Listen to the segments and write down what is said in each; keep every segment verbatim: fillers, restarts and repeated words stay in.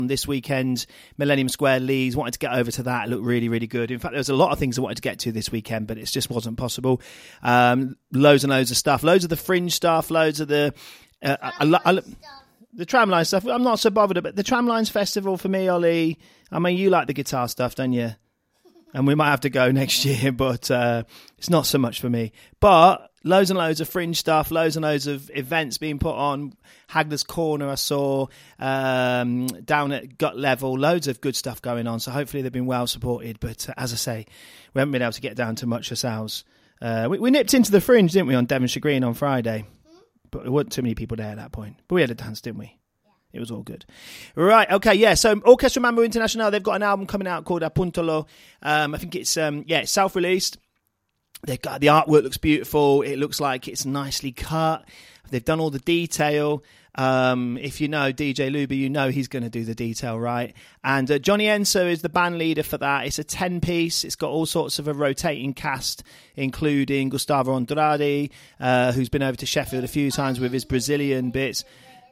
this weekend, Millennium Square, Leeds. Wanted to get over to that. It looked really, really good. In fact, there was a lot of things I wanted to get to this weekend, but it just wasn't possible. Um, loads and loads of stuff. Loads of the fringe stuff. Loads of the... Uh, I, I, I, the Tramlines stuff. I'm not so bothered about the Tramlines Festival for me, Ollie. I mean, you like the guitar stuff, don't you? And we might have to go next year, but uh, it's not so much for me. But loads and loads of fringe stuff, loads and loads of events being put on. Hagler's Corner I saw, um, down at Gut Level, loads of good stuff going on. So hopefully they've been well supported. But uh, as I say, we haven't been able to get down to much ourselves. Uh, we, we nipped into the fringe, didn't we, on Devonshire Green on Friday? But there weren't too many people there at that point. But we had a dance, didn't we? It was all good. Right, okay, yeah. So Orchestra Mambo International, they've got an album coming out called Apuntalo. Um, I think it's, um, yeah, it's self-released. They've got, the artwork looks beautiful. It looks like it's nicely cut. They've done all the detail. Um, if you know D J Luby, you know he's going to do the detail, right? And uh, Johnny Enso is the band leader for that. It's a ten-piece. It's got all sorts of a rotating cast, including Gustavo Andrade, uh, who's been over to Sheffield a few times with his Brazilian bits.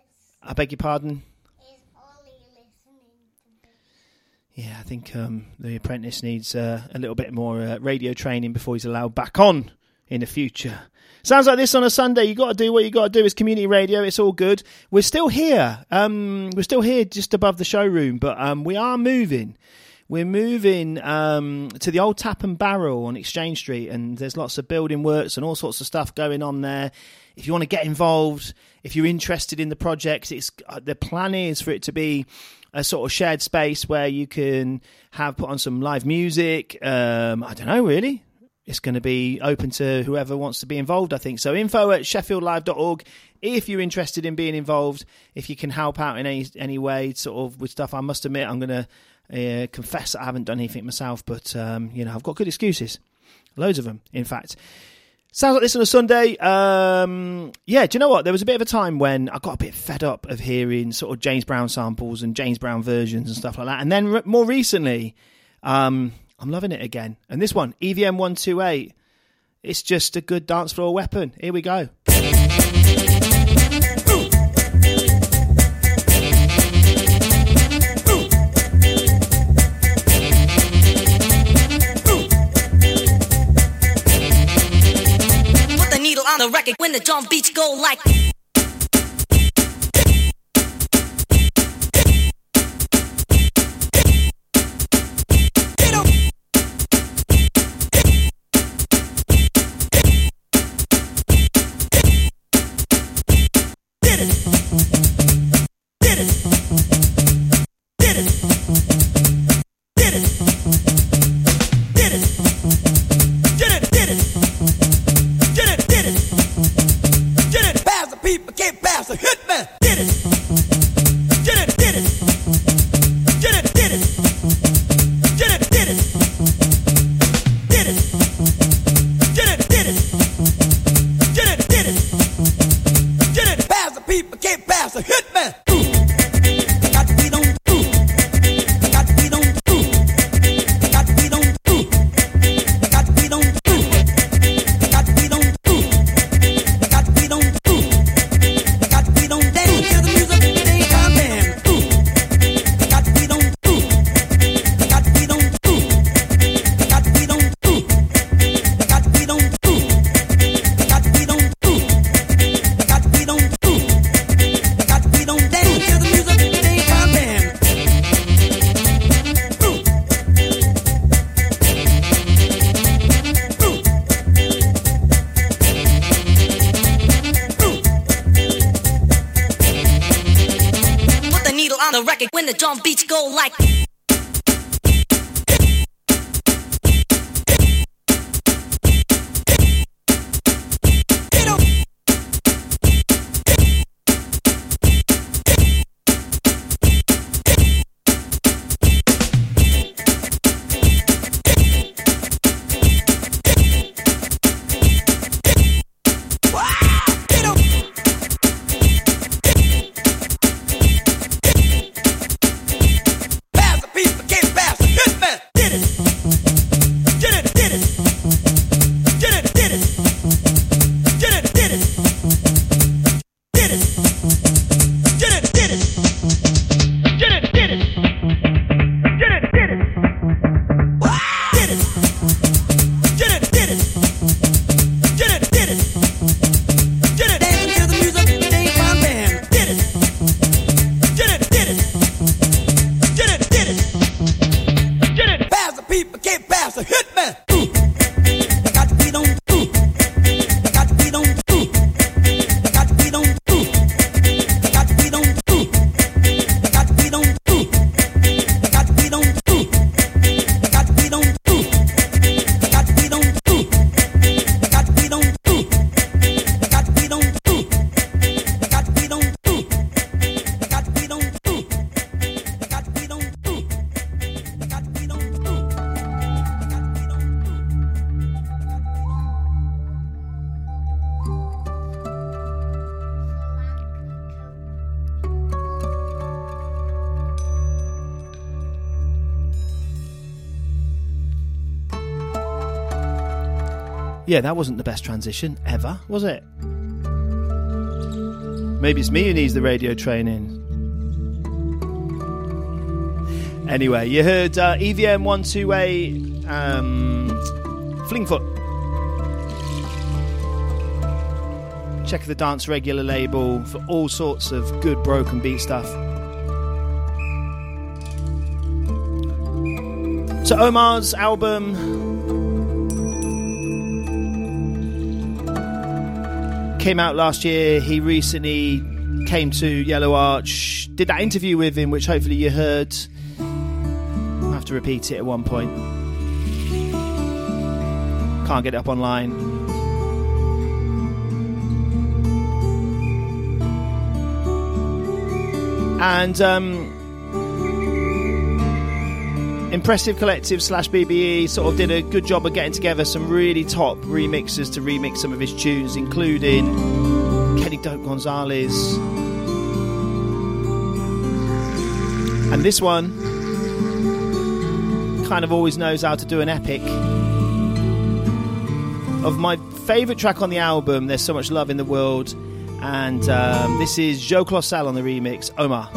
I beg your pardon? Is Ollie listening to this? Yeah, I think um, the apprentice needs uh, a little bit more uh, radio training before he's allowed back on in the future. Sounds like this on a Sunday. You got to do what you got to do. It's community radio. It's all good. We're still here. Um, we're still here just above the showroom, but um, we are moving. We're moving um, to the old Tap and Barrel on Exchange Street, and there's lots of building works and all sorts of stuff going on there. If you want to get involved, if you're interested in the project, it's uh, the plan is for it to be a sort of shared space where you can have put on some live music. Um, I don't know, really. It's going to be open to whoever wants to be involved, I think. So info at sheffield live dot org. If you're interested in being involved, if you can help out in any any way, sort of with stuff. I must admit, I'm going to uh, confess that I haven't done anything myself, but um, you know, I've got good excuses, loads of them, in fact. Sounds like this on a Sunday. Um, yeah, do you know what? There was a bit of a time when I got a bit fed up of hearing sort of James Brown samples and James Brown versions and stuff like that. And then re- more recently, um, I'm loving it again. And this one, E V M one twenty-eight, it's just a good dance floor weapon. Here we go. On the record when the drum beats go like when the drum beats go like Yeah, that wasn't the best transition ever, was it? Maybe it's me who needs the radio training. Anyway, you heard uh, E V M one two eight, um, Flingfoot. Check the Dance Regular label for all sorts of good broken beat stuff. So Omar's album came out last year. He recently came to Yellow Arch, did that interview with him, which hopefully you heard. I'll have to repeat it at one point. Can't get it up online. And um, Impressive Collective slash B B E sort of did a good job of getting together some really top remixers to remix some of his tunes, including Kenny Dope Gonzalez. And this one kind of always knows how to do an epic. Of my favourite track on the album, There's So Much Love in the World, and um, this is Joe Colossal on the remix, Omar.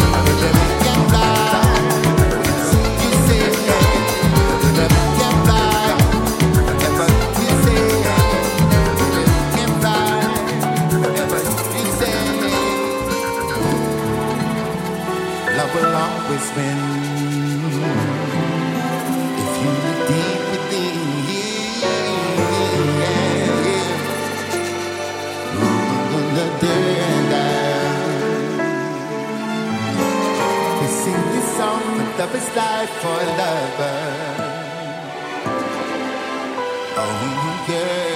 Fly. will always win. If you look deep within, yeah, yeah. The dirt down. We sing this song for lovers, life for lovers. Oh yeah.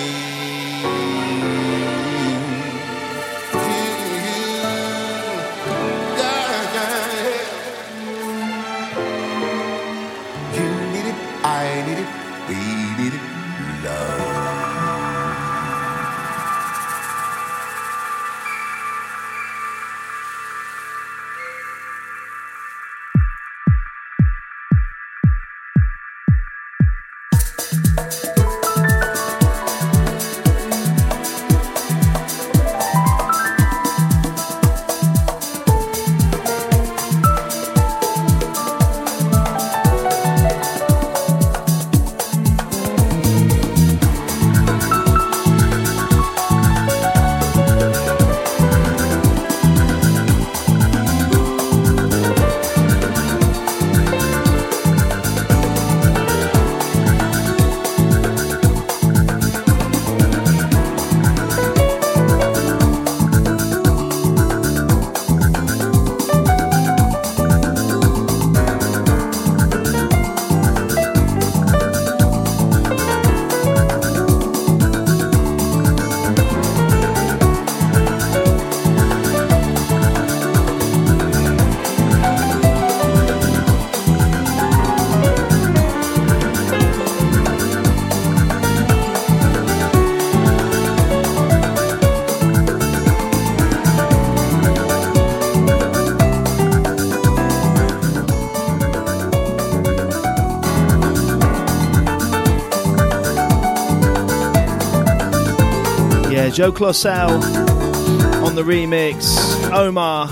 Joe Clossell on the remix. Omar.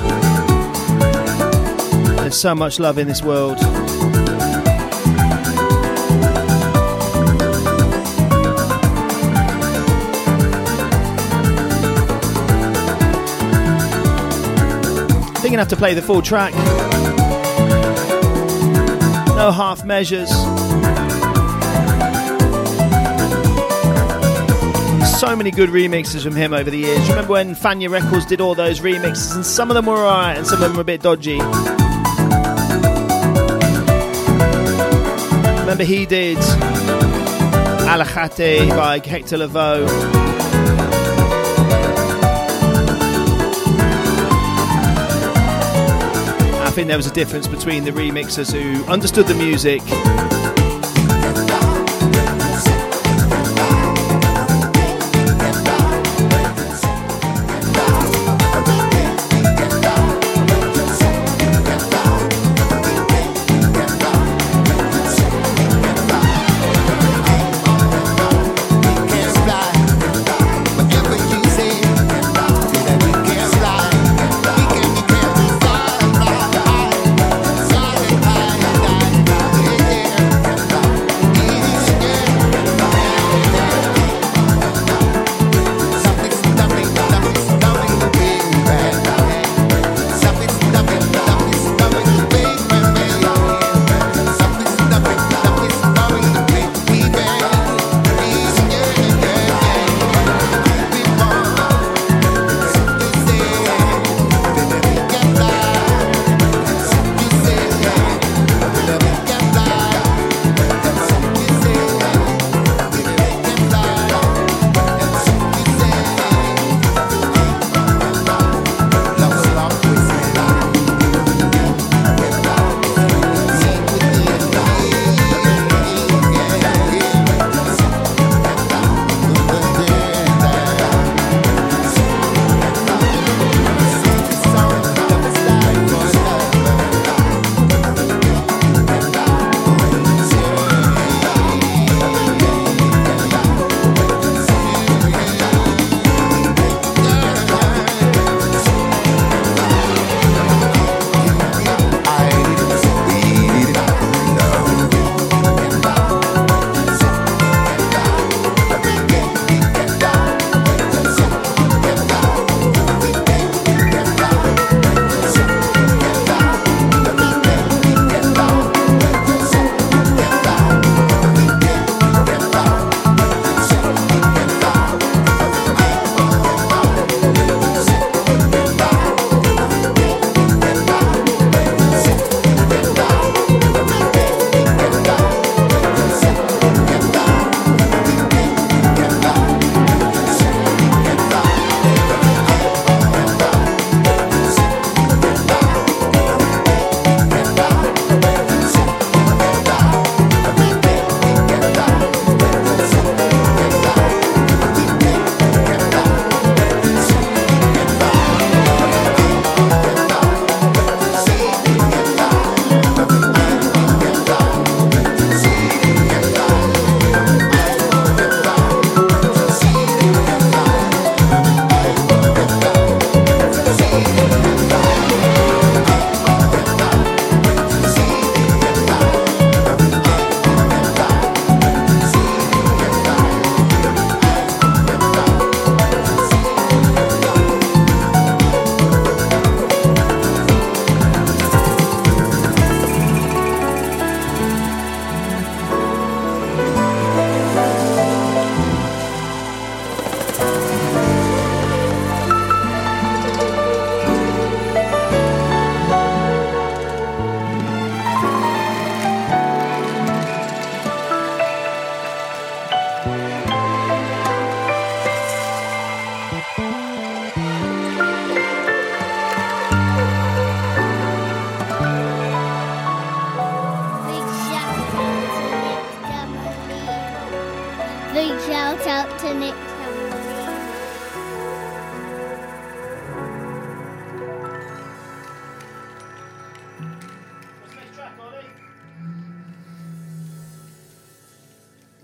There's so much love in this world. I think you're gonna have to play the full track. No half measures. So many good remixes from him over the years. Remember when Fania Records did all those remixes, and some of them were alright and some of them were a bit dodgy. Remember he did Alajate by Hector Lavoe. I think there was a difference between the remixers who understood the music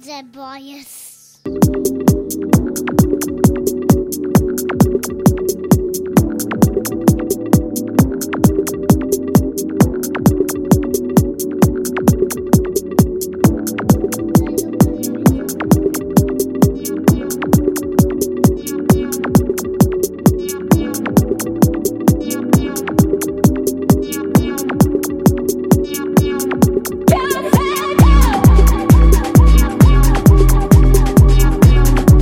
their bias. Thank you.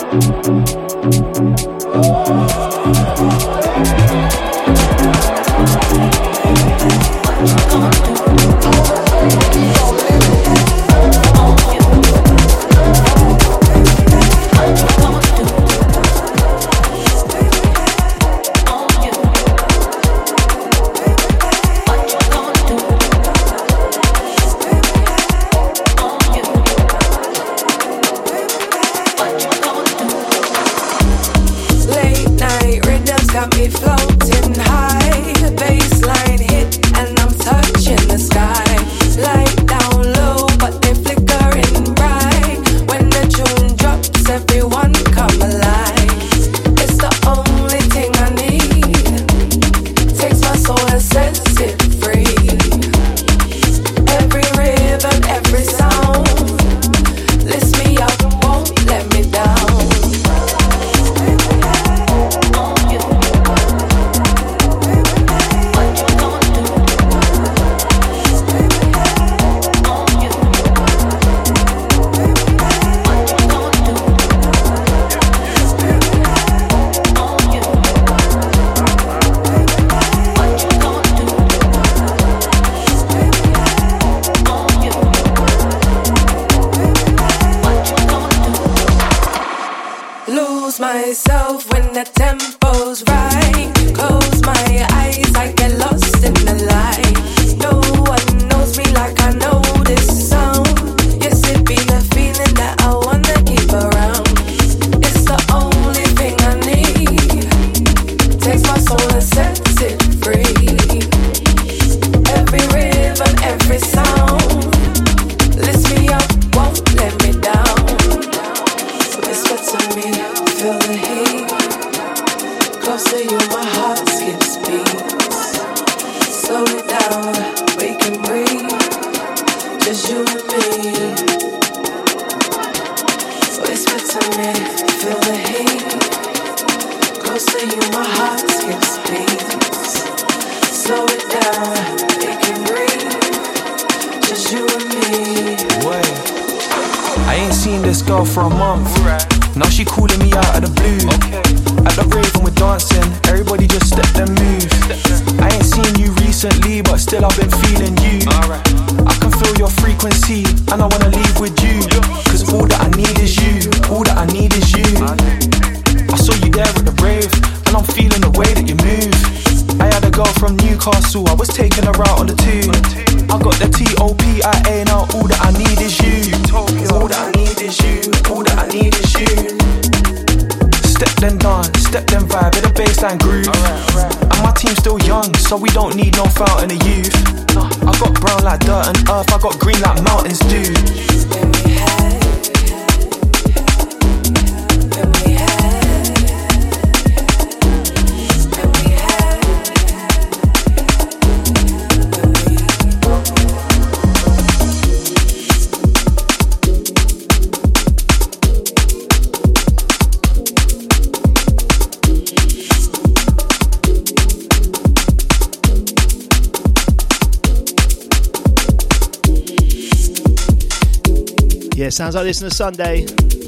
Yeah, sounds like this on a Sunday.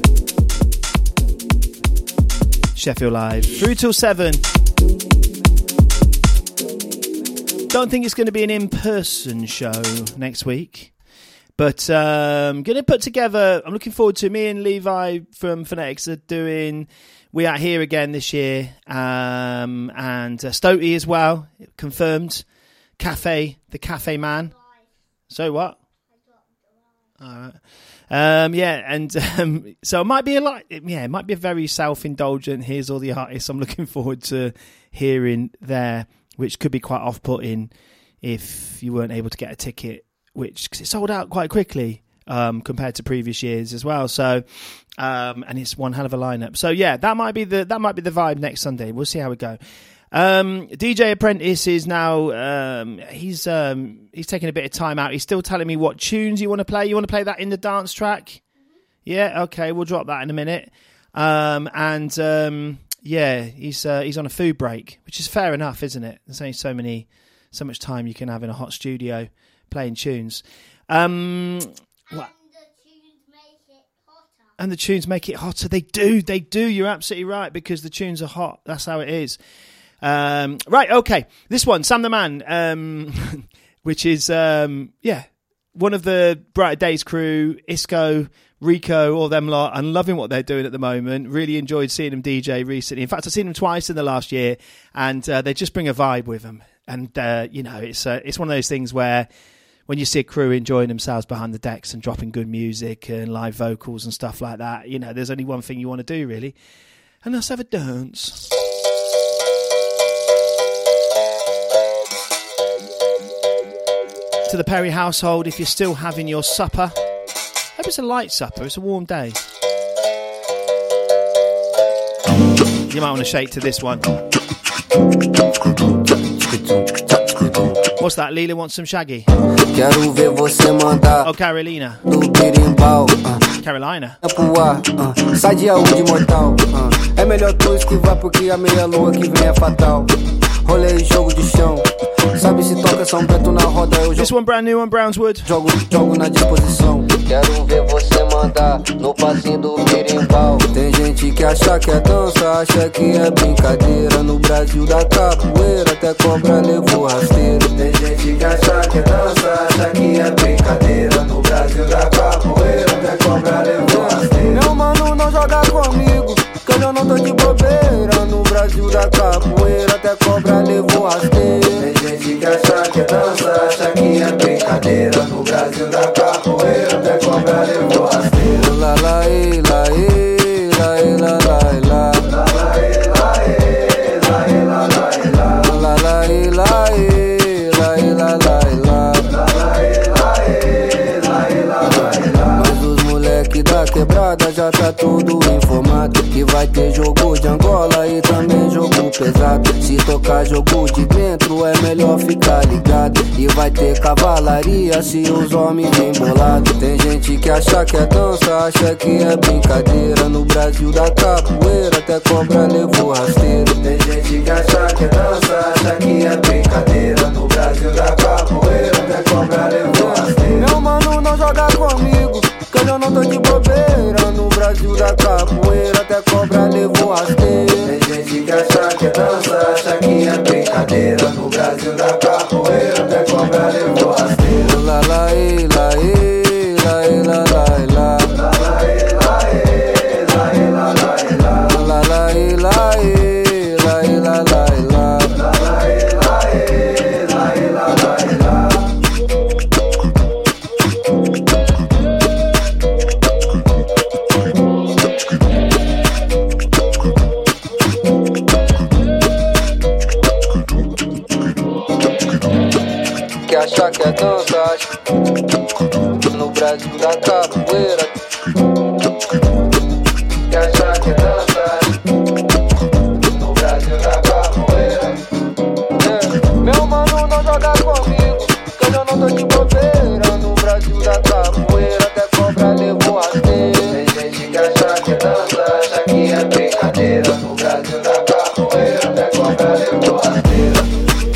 Sheffield Live. Through till seven. Don't think it's going to be an in-person show next week. But um, going to put together, I'm looking forward to, me and Levi from Phonetics are doing We Are Here again this year. Um, and uh, Stotey as well, confirmed. Cafe, the Cafe Man. So what? All right. Um, yeah, and um, so it might be a lot. Yeah, it might be a very self-indulgent. Here's all the artists I'm looking forward to hearing there, which could be quite off-putting if you weren't able to get a ticket, which because it sold out quite quickly um, compared to previous years as well. So, um, and it's one hell of a lineup. So yeah, that might be the that might be the vibe next Sunday. We'll see how we go. Um, D J Apprentice is now, um, he's, um, he's taking a bit of time out. He's still telling me what tunes you want to play. You want to play that in the dance track? Mm-hmm. Yeah. Okay. We'll drop that in a minute. Um, and, um, yeah, he's, uh, he's on a food break, which is fair enough, isn't it? There's only so many, so much time you can have in a hot studio playing tunes. Um, what? and the tunes make it hotter. They do, they do. You're absolutely right, because the tunes are hot. That's how it is. Um, right, okay. This one, Sam the Man, um, which is, um, yeah, one of the Brighter Days crew, Isco, Rico, all them lot. I'm loving what they're doing at the moment. Really enjoyed seeing them D J recently. In fact, I've seen them twice in the last year, and uh, they just bring a vibe with them. And, uh, you know, it's uh, it's one of those things where when you see a crew enjoying themselves behind the decks and dropping good music and live vocals and stuff like that, you know, there's only one thing you want to do, really. And let's have a dance. To the Perry household, if you're still having your supper, I hope it's a light supper, it's a warm day. You might want to shake to this one. What's that? Leela wants some Shaggy. Quero ver você mandar. Oh, Carolina. Do berimbau. Uh. Carolina. Uh. Sai de Audi mortal. Uh. É melhor tu esquivar porque a meia lua que vem é fatal. Rolê e jogo de chão. Sabe se toca São Bento na roda, eu jogo. This one brand new on Brownswood. Jogo, jogo na disposição. Quero ver você mandar no passinho do berimbau. Tem gente que acha que é dança, acha que é brincadeira. No Brasil da capoeira, até cobra levou rasteiro. Tem gente que acha que é dança, acha que é brincadeira. No Brasil da capoeira, até cobra levou rasteiro. Meu mano, não joga comigo, que eu não tô de bobeira. No Brasil da capoeira, até cobra levou rasteiro. Tem gente que acha que é dança, acha que é brincadeira. No Brasil da capoeira, até cobra levou rasteiro. La la e la e la e la la e la. La la e la e la e la la e la. La la e la e la e la la e la. La la e la e la e la la e la. Mas os moleque da quebrada já tá tudo informado que vai ter jogo de Angola e também jogo pesado. Se tocar jogo de dentro é melhor ficar ligado. E vai ter cavalaria se os homens vêm bolado. Tem gente que acha que é dança, acha que é brincadeira. No Brasil da capoeira até cobra levou rasteiro. Tem gente que acha que é dança, acha que é brincadeira. No Brasil da capoeira até cobra levou rasteiro. Meu mano, não joga comigo, que eu não tô de bobeira. No Brasil da capoeira até cobra levou rasteiro. Tem gente que acha que é dança, acha que é brincadeira. No Brasil da capoeira até cobra levou rasteiro. La la e la e la e la la e la. La la e la e la e la la e la. La la e la e la e la la e la. La la e la e la e la la e la. Que acha que é dança, acha no Brasil da capoeira. Que acha que é dança, no Brasil da capoeira. É. Meu mano, não joga comigo, que eu não tô de bobeira. No Brasil da capoeira até cobra levou rasteiro. Tem gente que acha que é dança, acha que é brincadeira. No Brasil da capoeira até cobra levou rasteiro.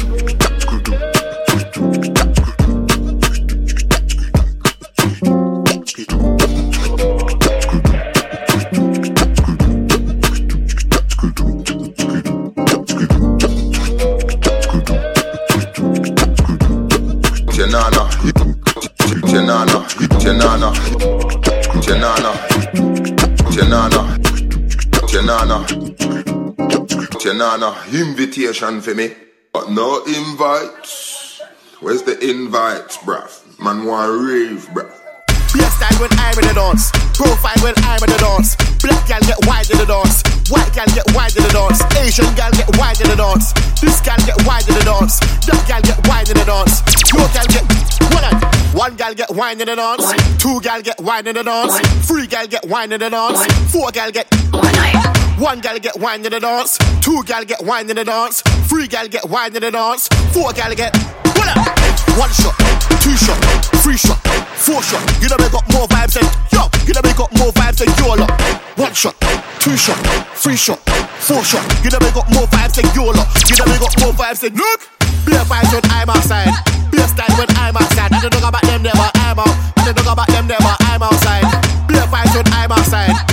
Janana, Janana, Janana, Janana, Janana, Janana, Janana, invitation for me, but no invites. Where's the invites, bruv? Man want rave, bruv. Hairstyle when I'm in the dance, profile when I'm in the dance. Black gal get wide in the dance, white gal get wide in the dance, Asian gal get wide in the dance, this gal get wide in the dance, that gal get wide in the dance, your gal get one on. One gal get wine in the dance, two gal get wine in the dance, three gal get wine in the dance, four gal get one gal get wine in the dance, two gal get wine in the dance, three gal get wine in the dance, four gal get one on. One shot, two shot, three shot, four shot. You know they got more vibes than yo. You know they got more vibes than your lot. One shot, two shot, three shot, four shot. You know they got more vibes than your lot. You know they got more vibes than look. Beer vibes when I'm outside. Beer style when I'm outside. I don't know about them never. I'm out. I don't know about them never. I'm outside. Beer vibes when I'm outside.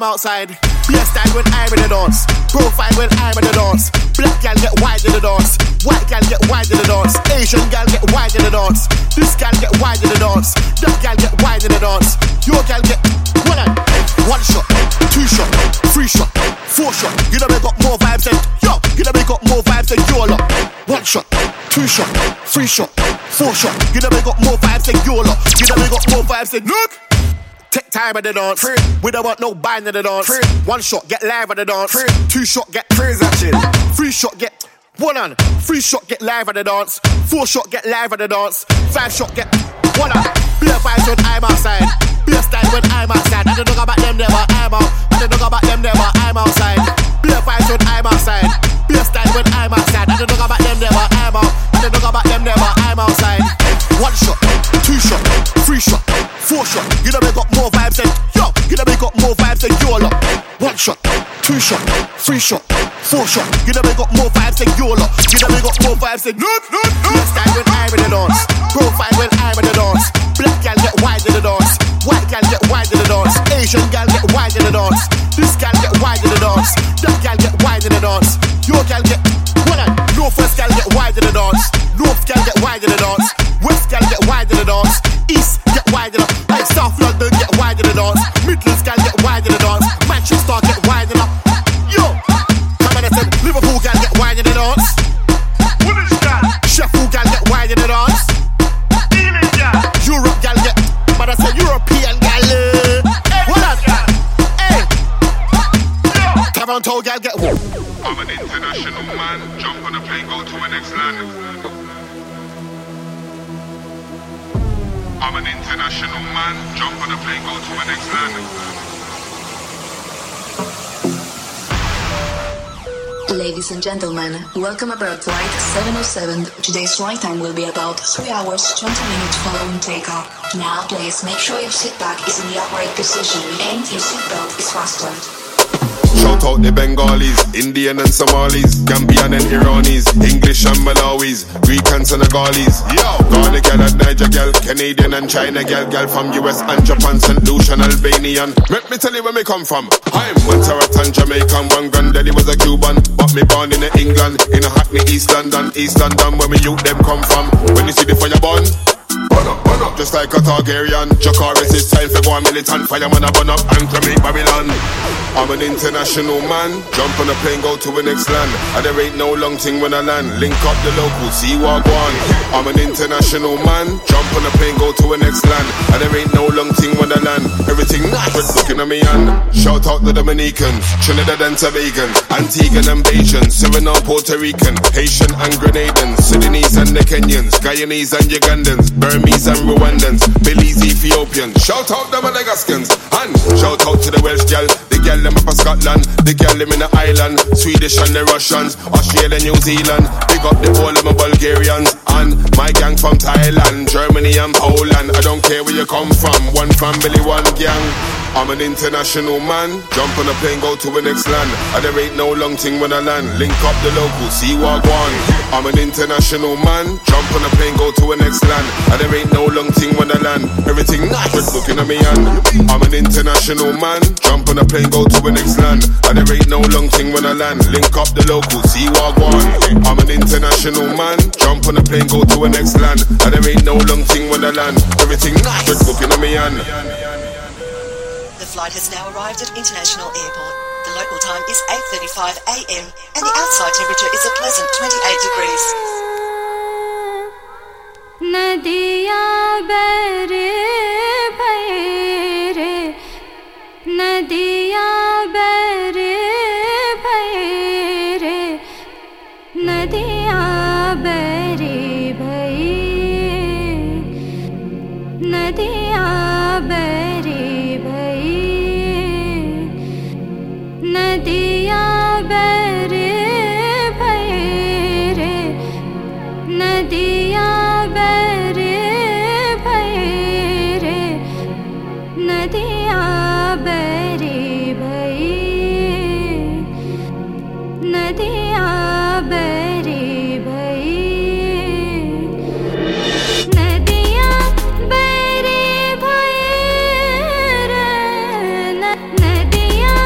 I'm outside. Beer style when I'm in the dance. Profile when I'm in the dance. Black gal get wide in the dance. White gal get wide in the dance. Asian gal get wide in the dance. This gal get wide in the dance. That gal get wide in the dance. Your gal get one on. One shot, two shot, three shot, four shot. You know we got more vibes than yo. You know we got more vibes than your lot. One shot, two shot, three shot, four shot. You know we got more vibes than your lot. You know we got more vibes than look. Take time at the dance. Free. We don't want no bind at the dance. Free. One shot, get live at the dance. Free. Two shot, get praise at shit. Three shot, get one on. Three shot, get live at the dance. Four shot, get live at the dance. Five shot, get one on. Beer vibes when I'm outside. Beer style when I'm outside. I don't know about them there, but I'm out. I don't know about them there, but I'm outside. Beer vibes when I'm outside. Beer style when I'm outside. I don't know about them there, but I'm out. I don't know about them there, but I'm outside. One shot, two shot, three shot, four shot. You know we got more vibes than yo. You know we got more vibes than your lot. One shot, two shot, three shot, four shot. You know we got more vibes than your lot. You know we got more vibes than look, look, look. Beer style when I'm in the dance. Profile when I'm in the dance. Black gal get wide in the dance. White gal get wide in the dance. Asian gal get wide in the dance. This gal get wide in the dance. That gal get wide in the dance. Your gal get one on. Northwest gal get wide in the dance. North gal get wide in the dance. West gal get wide in the dance. East get wide in the dance. Like South London get wide in the dance. Midlands gal get wide in the dance. Manchester get wide in the yo. Come on, I said Liverpool gal get wide in the dance. What is that? Sheffield gal get wide in the dance. Europe gal get, but I said European gal. Hey, what up? Hey, Toronto gal get. I'm an international man. Jump on a plane, go to the next land. I'm an international man. Jump on a plane, go to the next land. Ladies and gentlemen, welcome aboard flight seven oh seven. Today's flight time will be about three hours twenty minutes following takeoff. Now please make sure your seat back is in the upright position and your seatbelt is fastened. Shout out the Bengalis, Indian and Somalis, Gambian and Iranis, English and Malawis, Greek and Senegalese. Yo, Ghana gal and Niger gal, Canadian and China gal, gal from U S and Japan, Saint Lucia and Albanian. Let me tell you where me come from. I'm Montserrat, Jamaican, one granddaddy was a Cuban, but me born in England, in a Hackney, East London, East London, where me youth them come from. When you see the fire burn, burn up, burn up, just like a Targaryen. Jakaris, it's time for go on militant, fireman a burn up and cremate Babylon. I'm an international man, jump on a plane, go to the next land. And there ain't no long thing when I land, link up the locals, see what I want. I'm an international man, jump on a plane, go to the next land. And there ain't no long thing when I land, everything nice, looking at me and shout out the Dominicans, Trinidad and Tobago, Antiguan and Bajan, Suriname, Puerto Rican, Haitian and Grenadans, Sudanese and the Kenyans, Guyanese and Ugandans, Burmese and Rwandans, Belize, Ethiopians, shout out the Madagascans, and shout out to the Welsh gal, the gal them up in Scotland, the gal them in the island, Swedish and the Russians, Australia, New Zealand, big up the whole of my Bulgarians, and my gang from Thailand, Germany and Poland. I don't care where you come from, one family, one gang. I'm an international man, jump on a plane, go to the next land. And there ain't no long thing when I land, link up the locals, see what I want. I'm an international man, jump on a plane, go to the next land. And there ain't no long thing when I land, everything nice, looking at me and I'm an international man, jump on a plane, go to the next land. And there ain't no long thing when I land, link up the locals, see what I want. I'm an international man, jump on a plane, go to the next land. And there ain't no long thing when I land, everything nice, looking at me and The flight has now arrived at International Airport. The local time is eight thirty-five a m and the outside temperature is a pleasant twenty-eight degrees. Nadiya bere bhaire, Nadiya bere bhaire, Nadiya bere bhaire, Nadiya bere Nadiya bere bhaire, Nadiya bere bhaire, Nadiya bere bhaire, Nadiya bere bhaire, Nadiya bere bhaire, Nadiya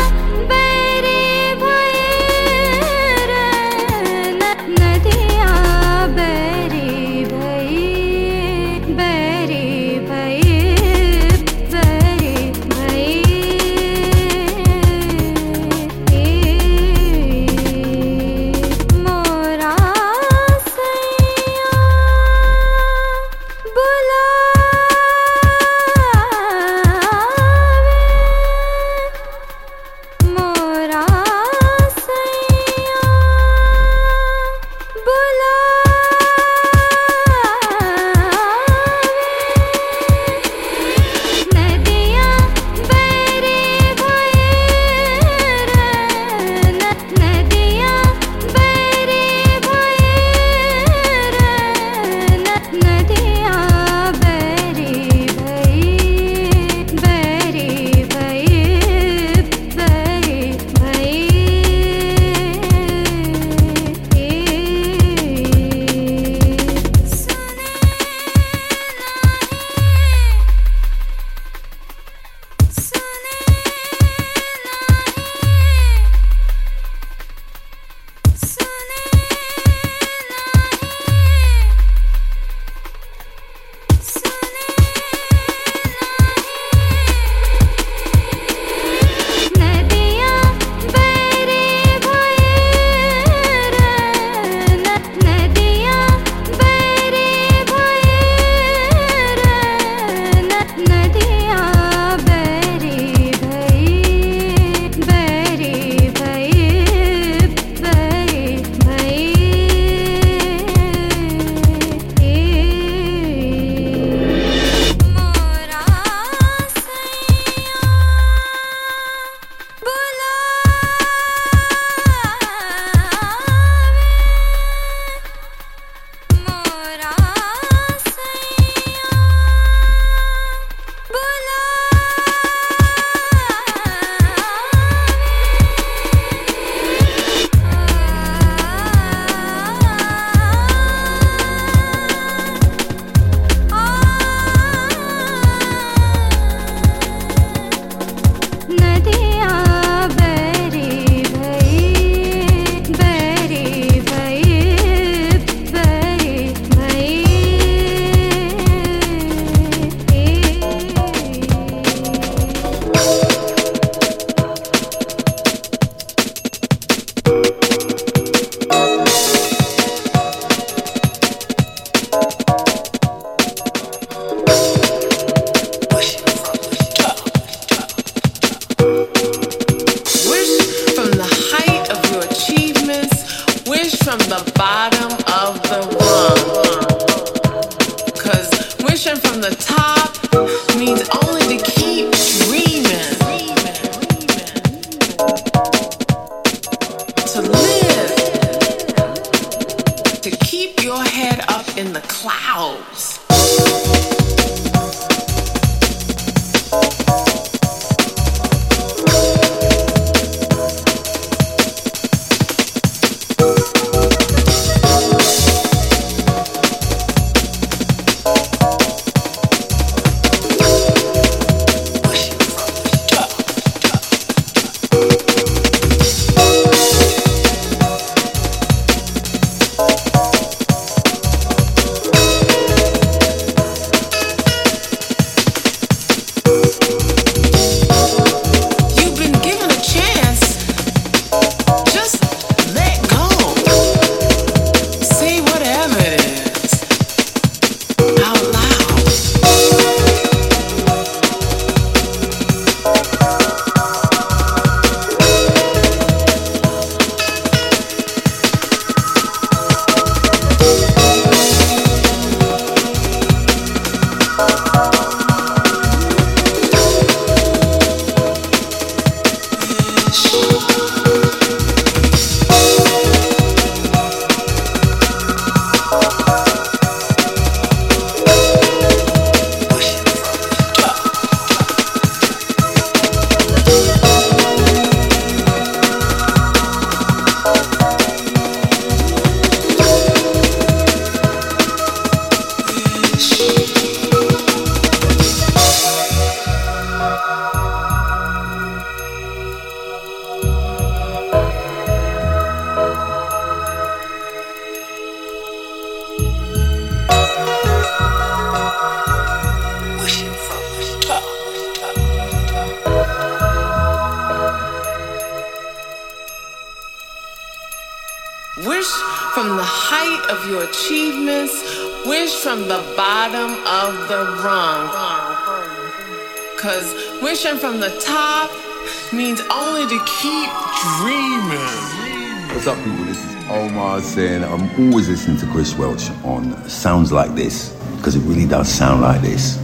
Wish from the height of your achievements. Wish from the bottom of the rung. Cause wishing from the top means only to keep dreaming. What's up, people? This is Omar saying I'm always listening to Chris Welch on Sounds Like This, because it really does sound like this.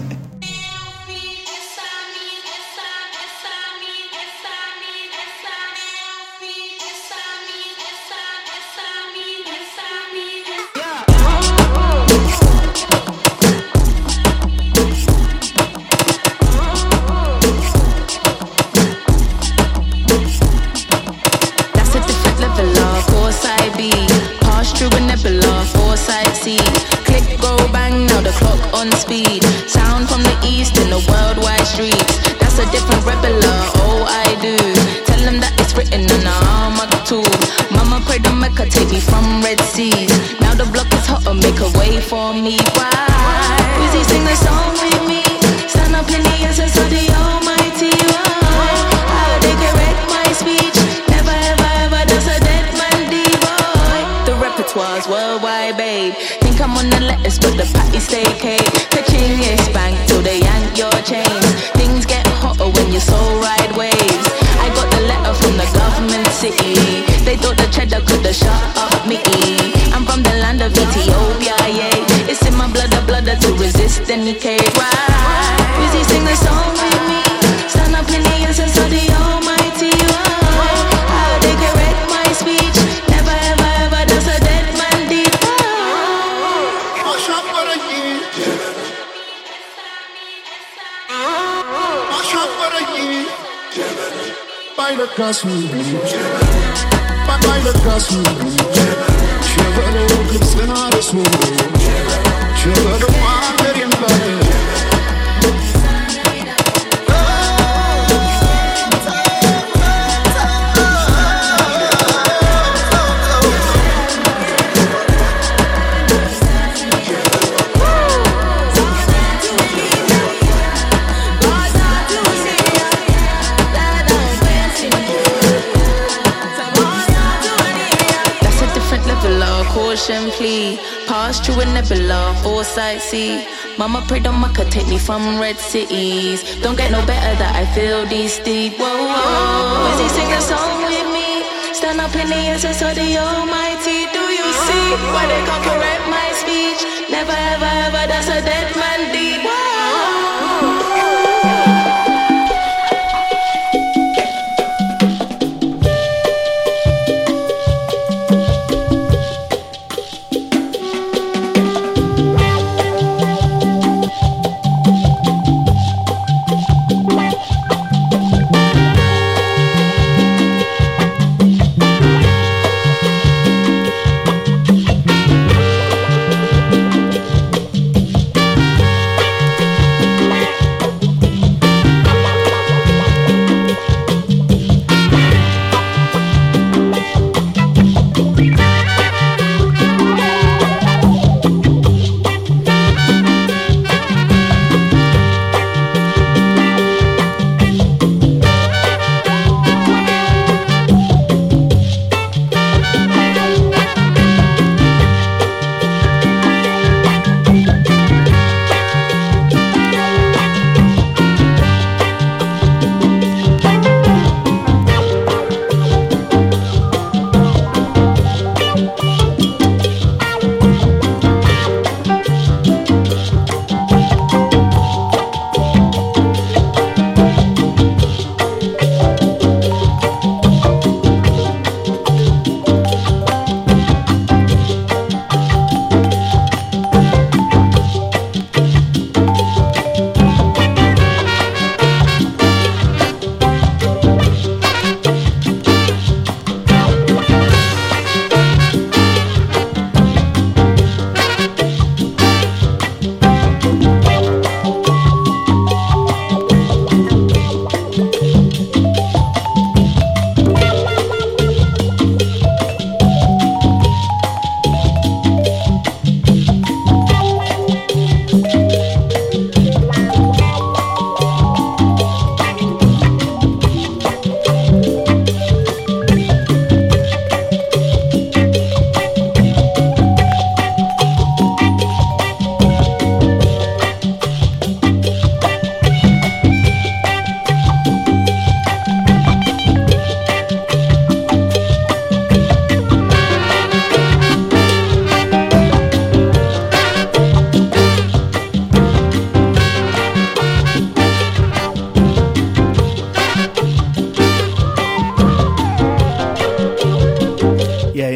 Mama prayed on Mecca, take me from red cities. Don't get no better that I feel these deep. Whoa, whoa. Is he sing a song with me? Stand up in the essence of the Almighty. Do you see why they can't correct my speech? Never ever ever, that's a dead man deed.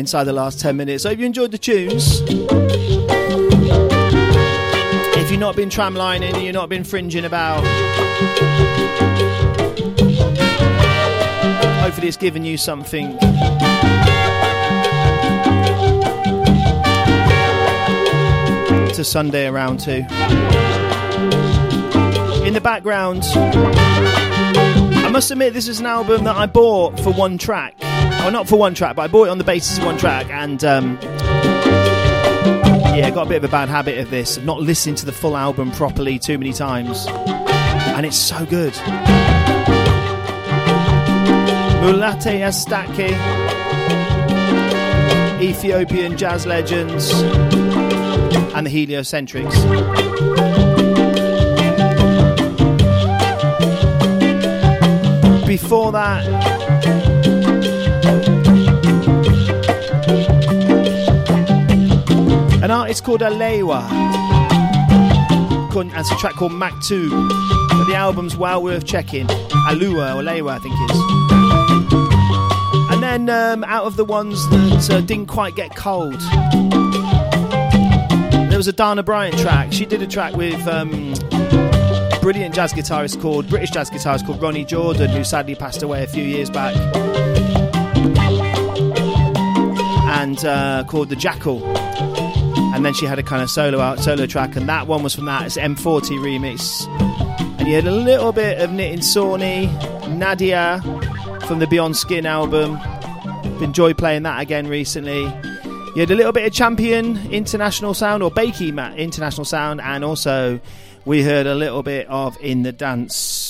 inside the last ten minutes. So if you enjoyed the tunes, if you've not been tramlining, you've not been fringing about, hopefully it's given you something to Sunday around to. In the background, I must admit this is an album that I bought for one track. Well, not for one track, but I bought it on the basis of one track, and um, yeah, I got a bit of a bad habit of this, of not listening to the full album properly too many times, and it's so good. Mulate Astake, Ethiopian jazz legends, and the Heliocentrics. Before that, an artist called Alewa, and it's a track called Maktub. But the album's well worth checking. Alua or Alewa, I think it is. And then um, out of the ones that uh, didn't quite get cold, there was a Dana Bryant track. She did a track with um, a brilliant jazz guitarist called, British jazz guitarist called Ronnie Jordan, who sadly passed away a few years back. And uh, called The Jackal. And then she had a kind of solo out solo track, and that one was from that. It's M forty remix. And you had a little bit of Nitin Sawhney, Nadia from the Beyond Skin album. Enjoyed playing that again recently. You had a little bit of Champion International Sound, or Bakey International Sound, and also we heard a little bit of In the Dance.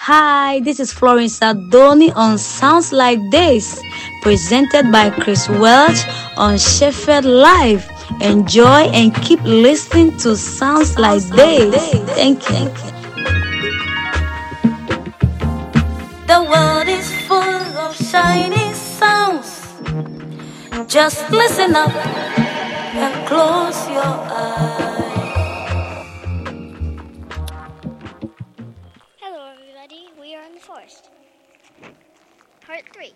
Hi, this is Florence Adoni on Sounds Like This, presented by Chris Welch on Sheffield Live. Enjoy and keep listening to Sounds Like This. Thank you. The world is full of shiny sounds. Just listen up and close your eyes. Hello, everybody. We are in the forest. Part three.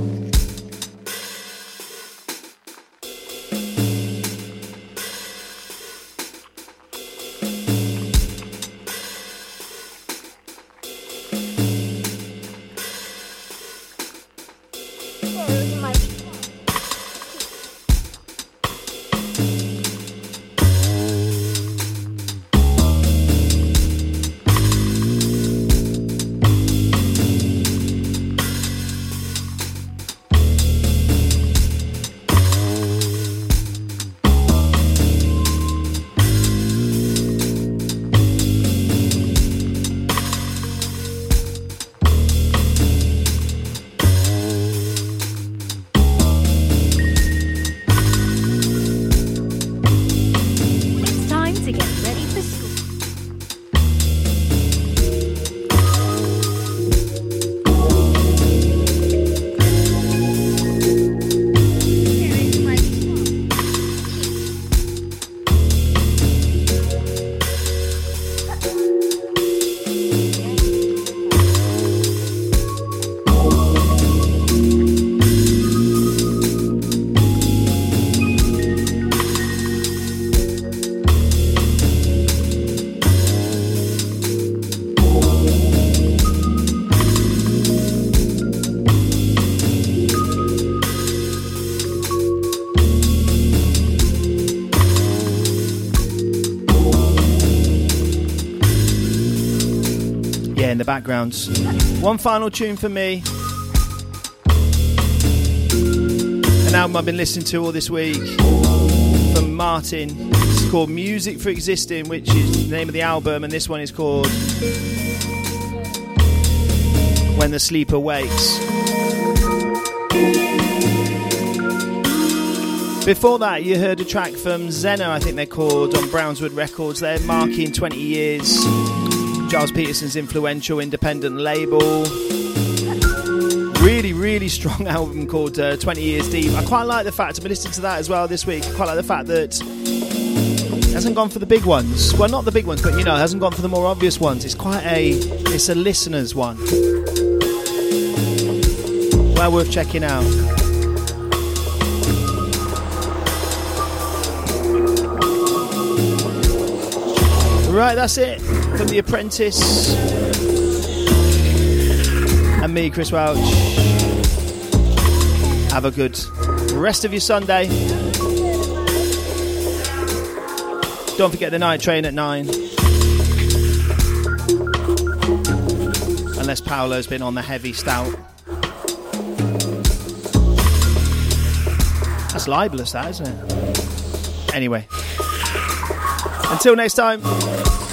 In the background. One final tune for me. An album I've been listening to all this week from Martin. It's called Music for Existing, which is the name of the album, and this one is called When the Sleeper Wakes. Before that, you heard a track from Zeno, I think they're called, on Brownswood Records. They're marking twenty years. Giles Peterson's influential independent label. Really, really strong album called uh, twenty years Deep. I quite like the fact, I've been listening to that as well this week, I quite like the fact that it hasn't gone for the big ones. Well, not the big ones, but you know, it hasn't gone for the more obvious ones. It's quite a, it's a listener's one. Well worth checking out. Right, that's it from The Apprentice and me, Chris Welch. Have a good rest of your Sunday. Don't forget the night train at nine. Unless Paolo's been on the heavy stout. That's libelous, that, isn't it? Anyway. Until next time.